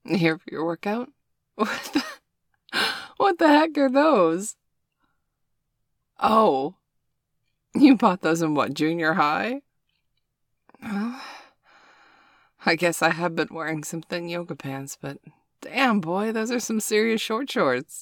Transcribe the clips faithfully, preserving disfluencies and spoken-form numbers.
Here for your workout? What the, what the heck are those? Oh, you bought those in what, junior high? Well, I guess I have been wearing some thin yoga pants, but damn, boy, those are some serious short shorts.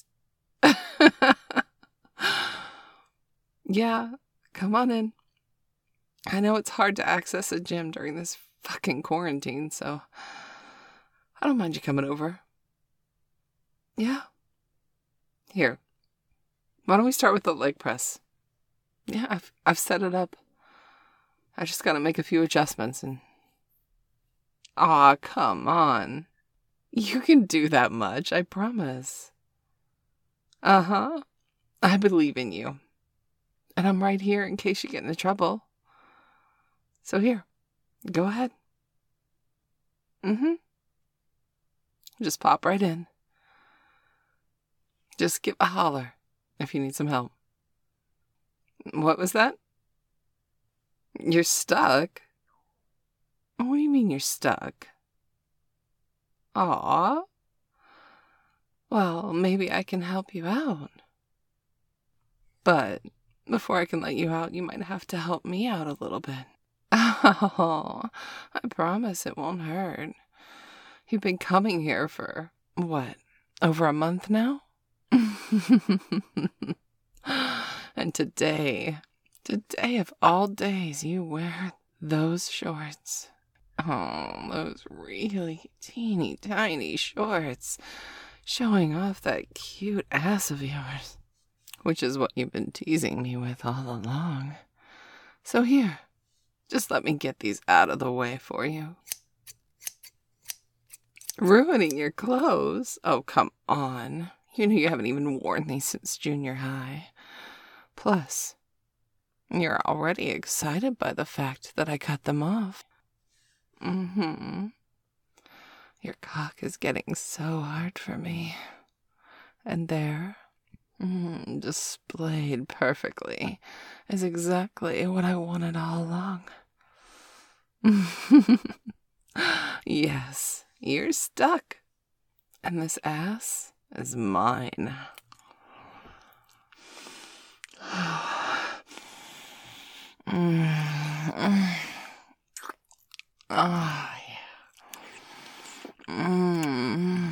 Yeah, come on in. I know it's hard to access a gym during this fucking quarantine, so I don't mind you coming over. Yeah. Here. Why don't we start with the leg press? Yeah, I've I've set it up. I just gotta make a few adjustments and... Aw, come on. You can do that much, I promise. Uh-huh. I believe in you. And I'm right here in case you get into trouble. So here, go ahead. Mm-hmm. Just pop right in. Just give a holler if you need some help. What was that? You're stuck? What do you mean you're stuck? Aw. Well, maybe I can help you out. But before I can let you out, you might have to help me out a little bit. Oh, I promise it won't hurt. You've been coming here for, what, over a month now? And today, today of all days, you wear those shorts. Oh, those really teeny tiny shorts, showing off that cute ass of yours, which is what you've been teasing me with all along. So here, just let me get these out of the way for you. Ruining your clothes? Oh, come on. You know you haven't even worn these since junior high. Plus, you're already excited by the fact that I cut them off. Mm-hmm. Your cock is getting so hard for me. And there, mm, displayed perfectly, is exactly what I wanted all along. Yes, you're stuck. And this ass is mine. Mm. Oh, yeah. Mm.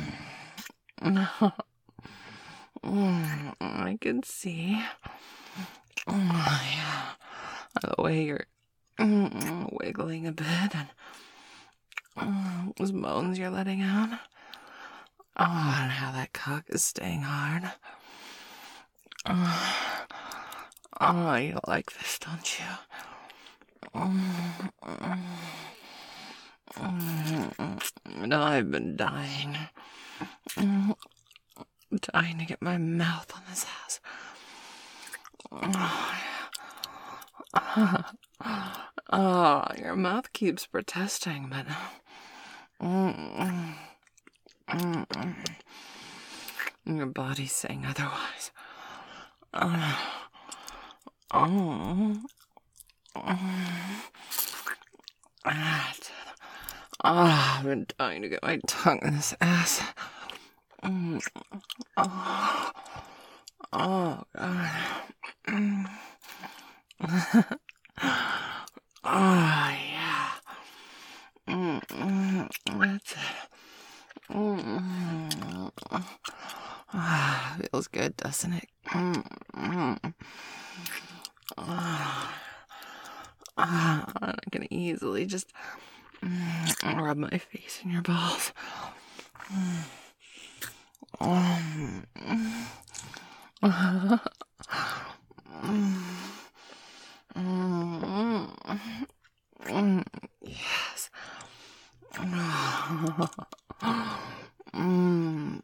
Mm. I can see. Oh, yeah. The way you're mm, wiggling a bit and mm, those moans you're letting out. Oh, and how that cock is staying hard. Oh, oh you like this, don't you? Mm, mm, mm, and I've been dying. Mm, dying to get my mouth on this ass. Oh, oh, your mouth keeps protesting, but... Mm, mm, mm, your body's saying otherwise. Uh, oh... Oh, I've been dying to get my tongue in this ass. Mm. Oh, oh, God. Mm. Oh, yeah. Mm, mm, that's it. Mm, mm. Ah, feels good, doesn't it? Mm, mm. Oh. Ah, I can easily just mm, rub my face in your balls. Mm. Um, mm. Mm. Mm. Yes. Mm.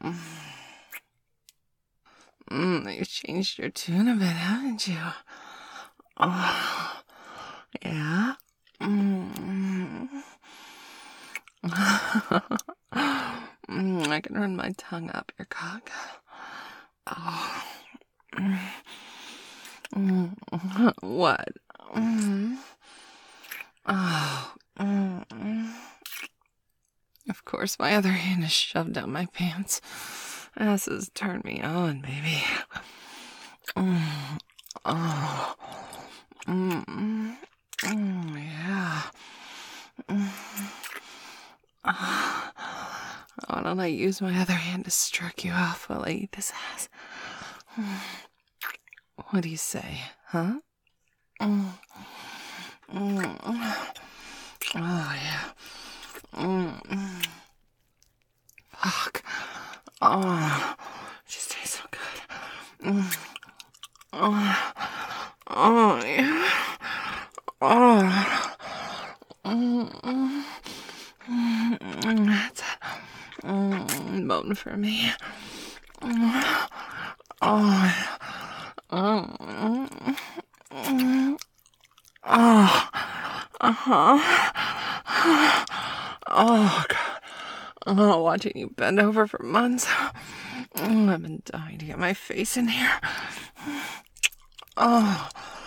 Mm. You've changed your tune a bit, haven't you? Oh. Yeah? Mm. mm, I can run my tongue up your cock. Oh. Mm. What? Mm. Oh. Mm. Of course, my other hand is shoved down my pants. Asses turn me on, baby. Mm. Oh. Mm. Mm. Yeah. Mm. Oh. Why don't I use my other hand to stroke you off while I eat this ass? Mm. What do you say, huh? Mm. Mm. Oh, yeah. Mm. Fuck. Oh, it just tastes so good. Mm. Oh, oh, yeah. Oh. Mm. Mm. That's it. Mm. Bone for me. Mm. Oh. Mm. Mm. Oh. Uh-huh. Oh, God. Oh, watching you bend over for months. Oh, I've been dying to get my face in here. Oh.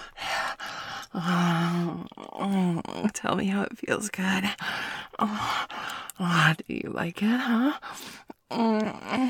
Oh. Oh. Tell me how it feels good. Oh. Oh, do you like it, huh? Mm.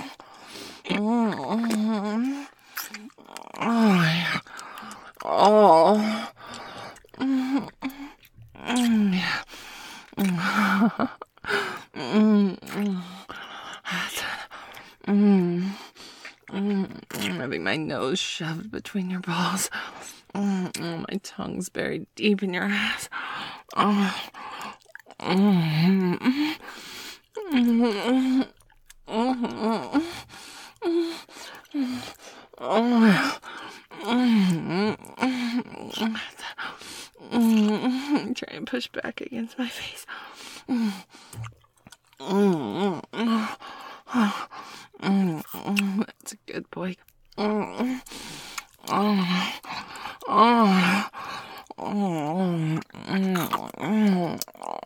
Mm. Oh, yeah. Oh. Mm. Mm. Yeah. Mm. Mm. Mm. That's it. Mm. Mm. Mm. Having my nose shoved between your balls. Mm. Mm. My tongue's buried deep in your ass. Oh. Mm. Mm. Mm. Mm. Mm. Oh. Mm. Mm. Mm. Try and push back against my face. Mm. Mm. Mm. Mm. That's a good boy. Mm. Oh. Oh. Oh. Mm.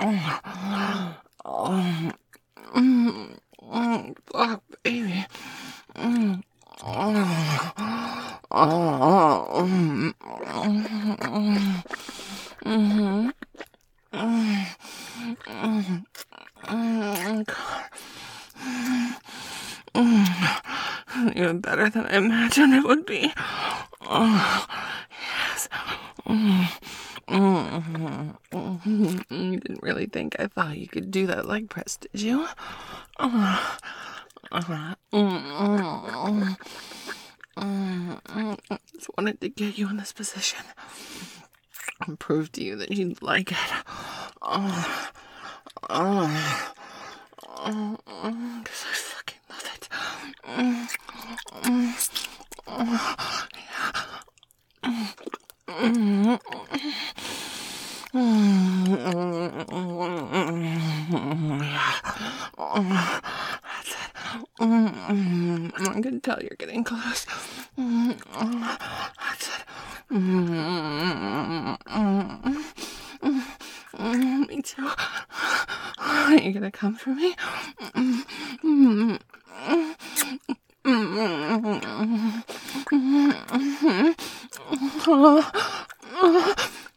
Oh. Mm. Mm. Fuck, baby. Mm. Oh. Oh. Mm. Mm. Mm. Mm. Mm. Mm. God. Mm. Even better than I imagined it would be. Oh, yes. Mm. Mm. Mm. You didn't really think I thought you could do that leg press, did you? Oh. Uh, mm. Mm. Mm. Just wanted to get you in this position and prove to you that you'd like it. Oh. Oh. Oh. Because I fucking love it. Mm. Mm. Oh. Yeah. Mm. Mm. Mm. Yeah. Oh. That's it. Mm. I can tell you're getting close. Mm. That's it. Mm. Mm. Mm. Me too. Are you gonna come for me? Mm. Mm. Mm. Mm. Oh. Oh.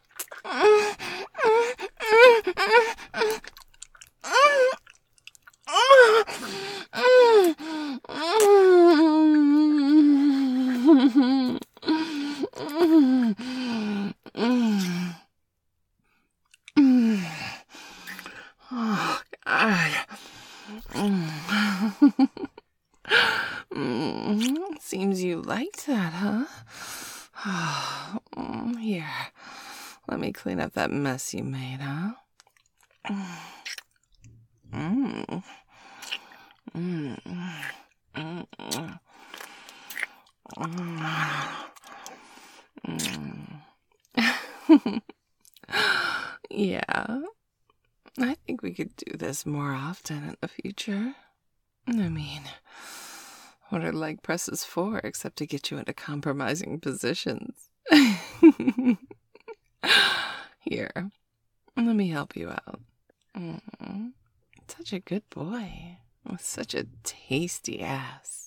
Oh, God. Mm, seems you liked that, huh? Oh, here, let me clean up that mess you made, huh? Mm. Mm. Mm. Mm. Mm. Yeah, I think we could do this more often in the future. I mean, what are leg presses for except to get you into compromising positions? Here, let me help you out. Mm. Such a good boy with such a tasty ass.